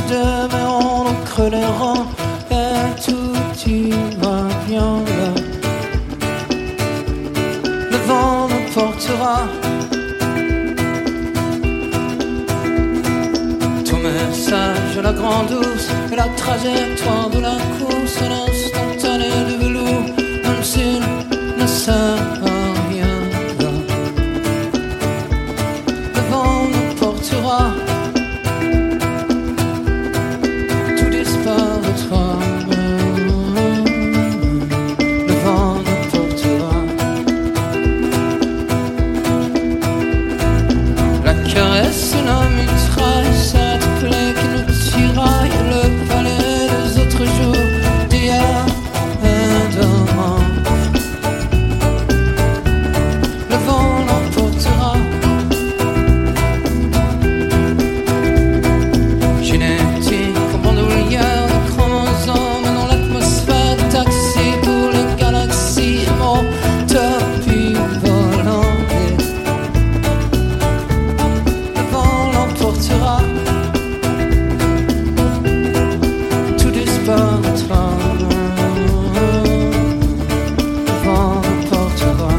demain on nous creux les rangs et tout ira bien là. Le vent nous portera. Ton message à la grande douce et la trajectoire de la course, l'instantané de velours, même s'il ne sert à rien. Le vent nous portera. Tout disparaîtra. Le vent nous portera. La caresse et la mitraille, cette plaie qui nous tiraille, le palais des autres jours, d'hier et demain. Le vent l'emportera. Génétique en bandoulière de chromosomes dans l'atmosphère, taxi pour les galaxies, mon tapis volant. Le vent l'emportera. Tout disparaîtra. Le vent l'emportera.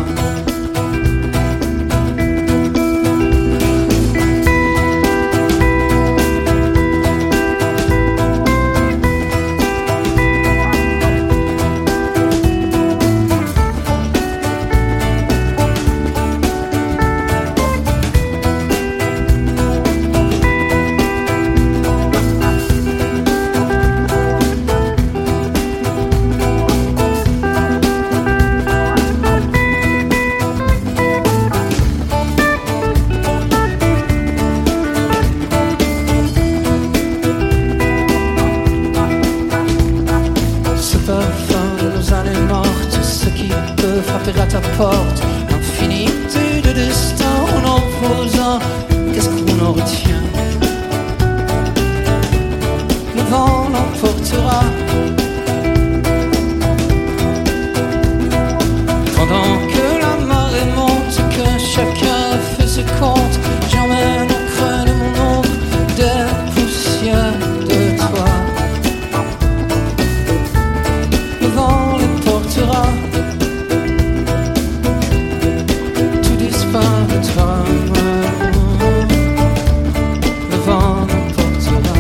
Ce parfum de nos années mortes, ce qui peut frapper à ta porte, l'infinité de destin en opposant, qu'est-ce qu'on en retient? Le vent l'emportera. Pendant que la marée monte, que chacun fait ses comptes, j'emmène au creux de mon ombre des poussières de toi. Le vent les portera. Tout disparaîtra. Le vent les portera.